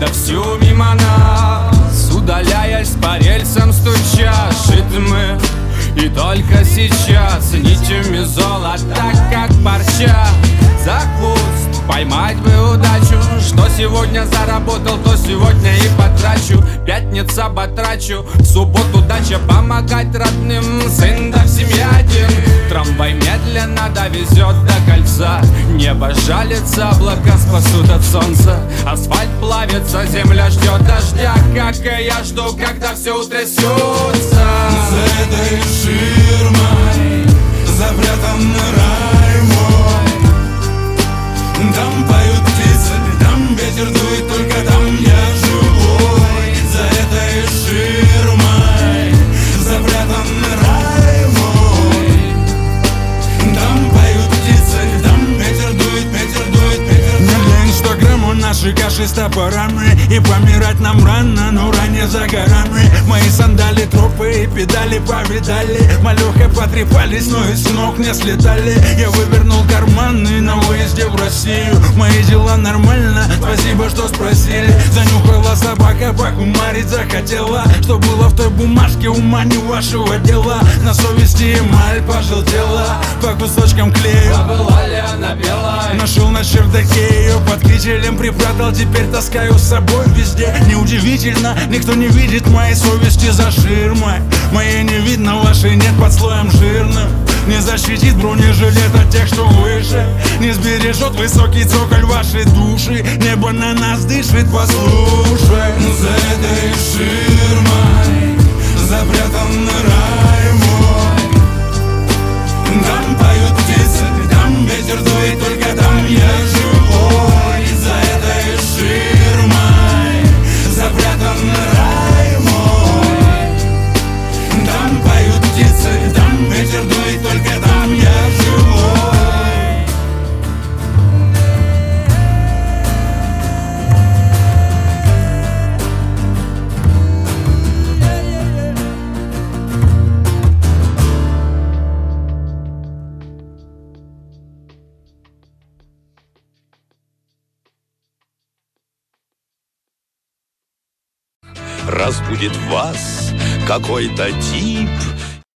да всю мимо нас, удаляясь по рельсам стуча ритмы. И только сейчас нитями золота, как парча, за хвост поймать бы удачу. Что сегодня заработал, то сегодня и потрачу. Пятница батрачу, в субботу дача, помогать родным, сын да в семье один. Трамвай медленно довезет до кольца, небо жалится, облака спасут от солнца. Асфальт плавится, земля ждет дождя, как и я жду, когда все утрясется. За этой ширмой запрятан рай мой. Там поют птицы, там ветер дует, только там я живой. За этой ширмой запрятан рай мой. Там поют птицы, там ветер дует, ветер дует, ветер дует. Не для инстаграма наши каши с топорами, и помирать нам рано, но ранее за горами. Мои сандали, тропы и педали повидали. Малюха потрепались, но и с ног не слетали. Я вывернул карманы на выезде в Россию. Мои дела нормально, спасибо, что спросили. Занюхала собака, покумарить захотела. Что было в той бумажке, ума не вашего дела. На совести эмаль пожелтела, по кусочкам клею. Была ли она белой? Нашел на чердаке ее, под кителем припрятал. Теперь таскаю с собой везде. Неудивительно, никто не видит моей совести за ширмой. Моей не видно, вашей нет под слоем жирным. Не защитит бронежилет от тех, что выше. Не сбережет высокий цоколь вашей души. Небо на нас дышит, послушай. За этой ширмой запрятан рай мой. Там поют птицы, там ветер дует, только там я живой. За этой ширмой запрятан рай мой. Там поют птицы, там ветер дует, только там я живой. Разбудит вас какой-то тип